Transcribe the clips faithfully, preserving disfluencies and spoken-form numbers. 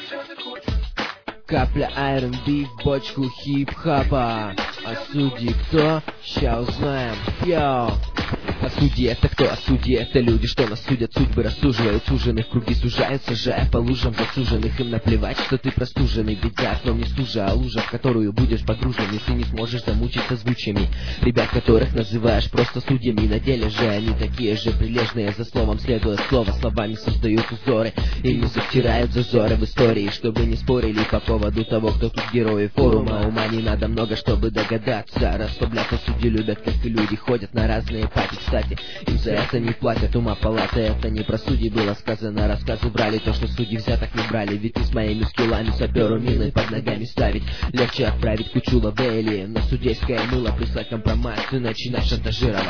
Капля ар энд би в бочку хип-хопа. А судьи кто? Ща узнаем. Йоу. А судьи это кто? А судьи это люди, что нас судят, судьбы рассуживают, суженых круги сужают, сажая по лужам засуженных. Им наплевать, что ты простуженный, ведь за окном не стужа, а лужа, в которую будешь погружен, если не сможешь замучиться звучьями ребят, которых называешь просто судьями. На деле же они такие же прилежные, за словом следуя слово, словами создают узоры и не затирают зазоры в истории, чтобы не спорили по поводу того, кто тут герои форума. Ума не надо много, чтобы догадаться, расслабляться судьи любят, как и люди, ходят на разные пати. Кстати, им за это не платят, ума палата, это не про судей было сказано. Рассказы брали то, что судьи взяток не брали, ведь и с моими скиллами саперу мины под ногами ставить легче отправить кучу лавели на судейское мыло, прислать компромат и начинать шантажировать.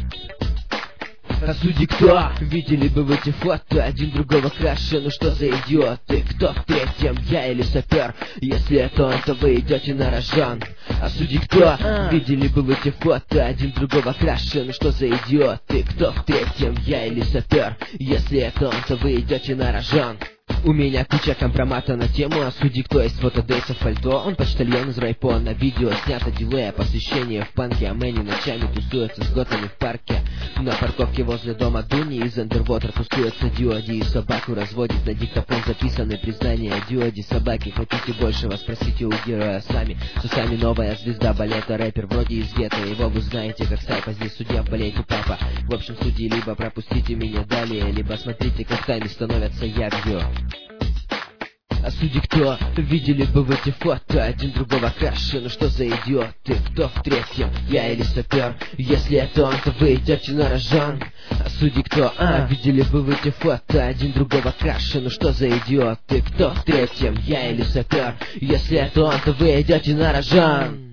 А судьи кто? Видели бы в эти фото один другого краше. Ну что за идиоты? Кто в третьем? Я или сапер? Если это он, то вы идете на рожон. А судьи кто? Видели бы в эти фото один другого краше. Ну что за идиоты? Кто в третьем? Я или сапер? Если это он, то вы идете на рожон. У меня куча компромата на тему о судьи, кто есть фото Дейса в пальто. Он почтальон из райпо, на видео снято дилея, посвящение в панке. А Мэнни ночами тусуется с готами в парке. На парковке возле дома Дуни из Андервотер тусуется Диоди и собаку разводит. На диктофон записаны признания Диоди собаки. Хотите большего, спросите у героя сами. С усами новая звезда балета, рэпер вроде из гетто. Его вы знаете как сайпа, здесь судья в балете папа. В общем, судьи, либо пропустите меня далее, либо смотрите, как тайны становятся явью. А судьи кто? Видели бы в эти фото один другого краше. Ну что за идиоты? Кто в третьем? Я или сапер? Если это он, то вы идете на рожон. А судьи кто? А, видели бы в эти фото один другого краше. Ну что за идиоты? Кто в третьем? Я или сапер? Если это он, то вы идете на рожон.